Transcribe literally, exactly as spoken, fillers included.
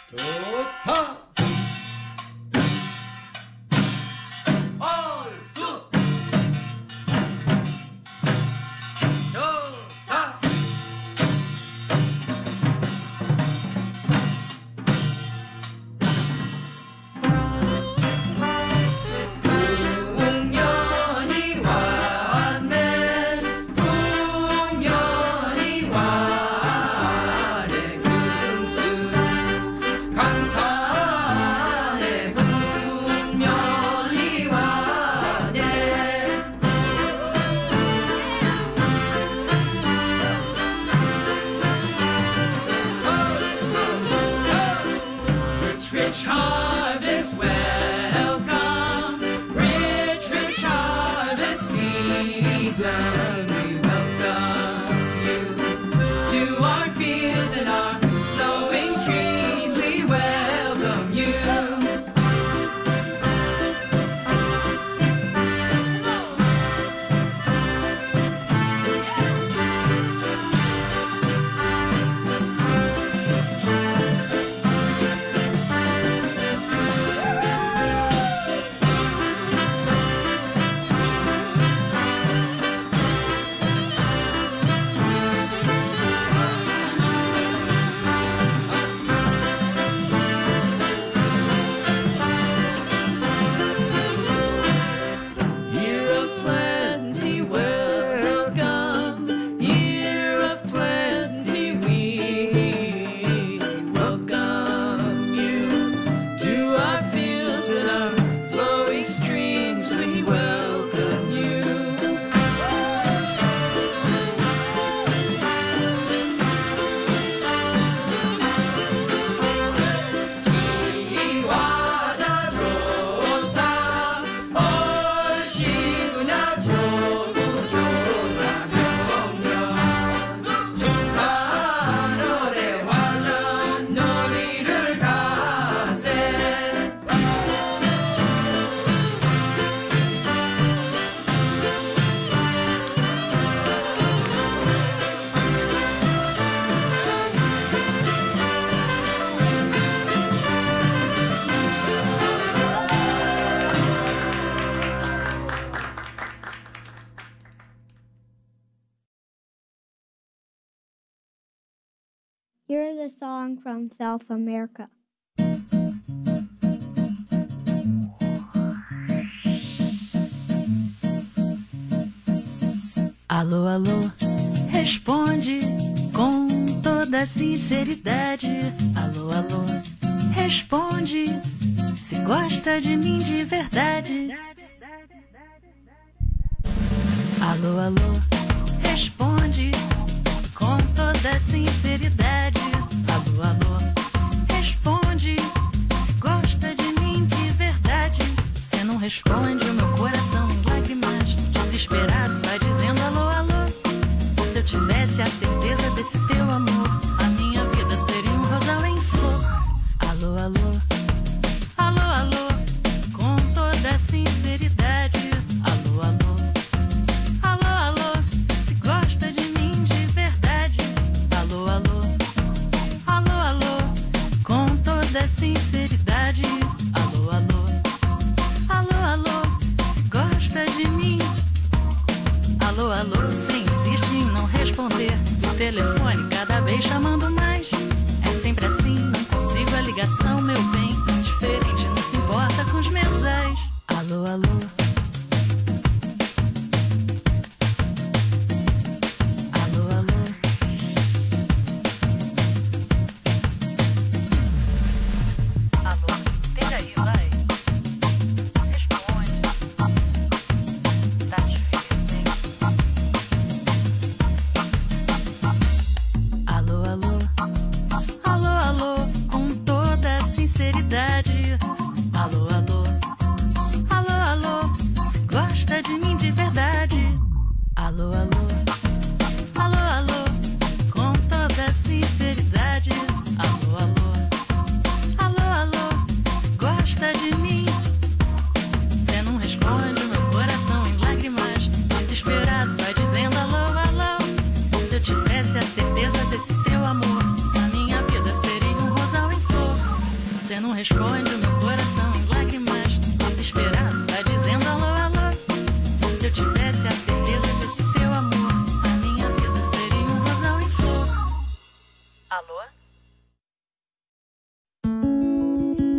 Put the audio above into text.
좋다. 얼쑤. 좋다. 풍년이 왔네. 풍년이 왔네. 금수 강산에 풍년이 왔네. Rich, rich harvest, welcome. Rich, rich harvest season. We welcome you to our fields and our flowing streams. We welcome you. Year of plenty, welcome. Year of plenty, we welcome you to our fields and our flowing streams. We welcome you. 지와다 좋다. 얼씨구나 좋고 좋다. 명령 중산월의 화전 놀이를 가세. Here's a song from South America. Alô, alô, responde com toda sinceridade. Alô, alô, responde se gosta de mim de verdade. Alô, alô, responde com toda sinceridade. Alô, alô, responde se gosta de mim de verdade. Cê não responde, o meu coração em lágrimas, desesperado, vai dizendo alô, alô. Se eu tivesse a certeza desse teu amor, a minha vida seria um rosal em flor. Alô, alô, alô, alô, com toda sinceridade. Alô, alô, alô, alô, se gosta de mim de verdade. Alô, alô, alô, alô, com toda sinceridade. Alô, alô, alô, alô, se gosta de mim. Alô, alô, você insiste em não responder. O telefone cada vez chamando mais. É sempre assim, não consigo a ligação, meu bem. Diferente, não se importa com os mensais. Alô, alô. Alô, alô. Alô, pega aí, vai. Responde. Tá difícil, hein? Alô, alô. responde o meu coração em lágrimas, desesperado, tá dizendo alô, alô. Se eu tivesse a certeza desse teu amor, a minha vida seria um rosal em flor. Alô?